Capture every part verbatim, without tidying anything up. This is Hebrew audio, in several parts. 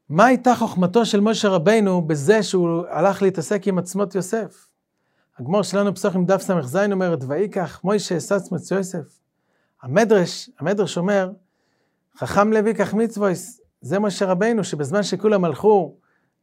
מה הייתה חוכמתו של משה רבינו בזה שהוא הלך להתעסק עם עצמות יוסף? הגמור שלנו פסוחים דף סמך זין אומרת, ויקח מוישה עשה עצמות יוסף. המדרש, המדרש אומר, חכם לוי קח מצוויס, זה משה רבינו, שבזמן שכולם הלכו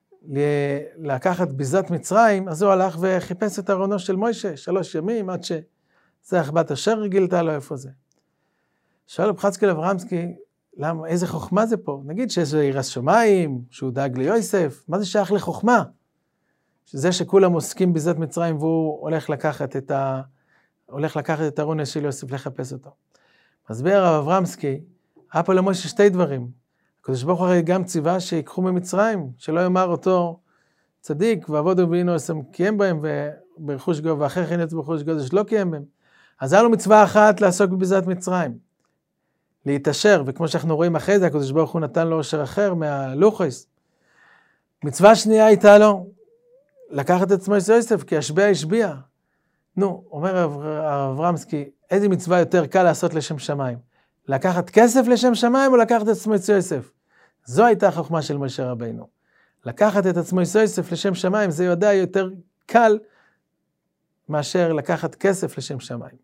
לקחת ביזת מצרים, אז הוא הלך וחיפש את ארונו של מוישה, שלוש ימים, עד שזרח בת אשר גילתה לו איפה זה. שואל רב חצקאל אברמסקי, למה, איזה חוכמה זה פה? נגיד שזה יראת שמיים, שהוא דאג ליוסף, מה זה שייך לחוכמה? שזה שכולם עוסקים ביזת מצרים, והוא הולך לקחת את ה... הולך לקחת את ארונו של יוסף לחפש אותו. מסביר הרב אברמסקי, היה פה למשה שתי דברים. הקדוש ברוך הוא הרי גם ציווה שיקחו ממצרים, שלא יאמר אותו צדיק, ועבודו ואינו עשם קיים בהם, וברכוש גו, ואחרי כן יצאו ברכוש גו, זה שלא קיים בהם. אז היה לו מצווה אחת לעסוק בביזת מצרים, להתעשר, וכמו שאנחנו רואים אחרי זה, הקדוש ברוך הוא נתן לו עושר אחר מהלוחס. מצווה שנייה הייתה לו, לקחת את עצמו יוסף, כי השביע השביע. נו, אומר הרב אברמסקי, איזה מצווה יותר קל לעשות לשם שמיים? לקחת כסף לשם שמיים או לקחת את עצמו יוסף? זו הייתה החוכמה של משה רבינו. לקחת את עצמו יוסף לשם שמיים, זה יודע יותר קל מאשר לקחת כסף לשם שמיים.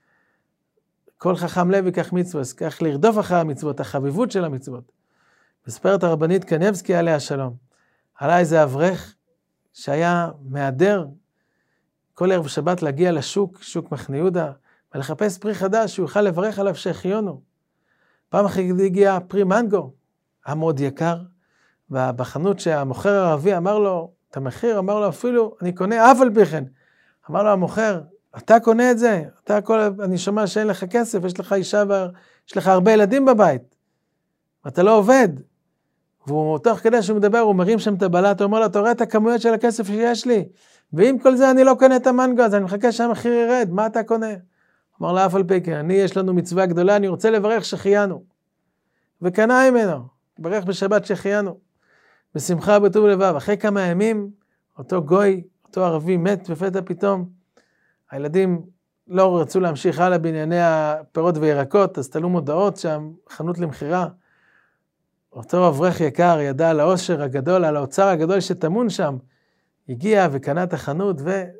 כל חכם לוי כך מצוות, כך לרדוף אחרי המצוות, החביבות של המצוות. מספרת הרבנית קניבסקי עליה שלום. עלה איזה אברך שהיה מהדר כל ערב שבת להגיע לשוק, שוק מחנה יהודה, ולחפש פרי חדש שהוא יוכל לברך עליו שהחיונו. פעם אחת הגיע פרי מנגו, היה מאוד יקר, ובחנות שהמוכר הערבי אמר לו, את המחיר, אמר לו אפילו, אני קונה אף על פי כן. אמר לו המוכר, אתה קונה את זה? אתה כל, אני שומע שאין לך כסף, יש לך אישה ויש לך הרבה ילדים בבית, ואתה לא עובד. והוא תוך כדי שהוא מדבר, הוא מרים שם את הבלט, הוא אומר לו, אתה רואה את הכמויות של הכסף שיש לי, ועם כל זה אני לא קונה את המנגו, אז אני מחכה שהמחיר ירד, מה אתה קונה? אמר לה, אף על פי כן, אני יש לנו מצווה גדולה, אני רוצה לברך שחיינו. וקנה ממנו, ברך בשבת שחיינו, בשמחה ובטוב לבב. אחרי כמה ימים, אותו גוי, אותו ערבי מת בפתע פתאום, הילדים לא רצו להמשיך הלאה בענייני הפירות וירקות, אז תלו מודעות שם, חנות למחירה. אותו אברך יקר ידע על העושר הגדול, על האוצר הגדול שטמון שם, הגיע וקנה את החנות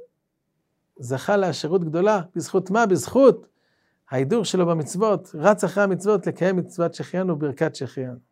וזכה לעשירות גדולה. בזכות מה? בזכות ההידור שלו במצוות, רץ אחרי המצוות לקיים מצוות שחיינו וברכת שחיינו.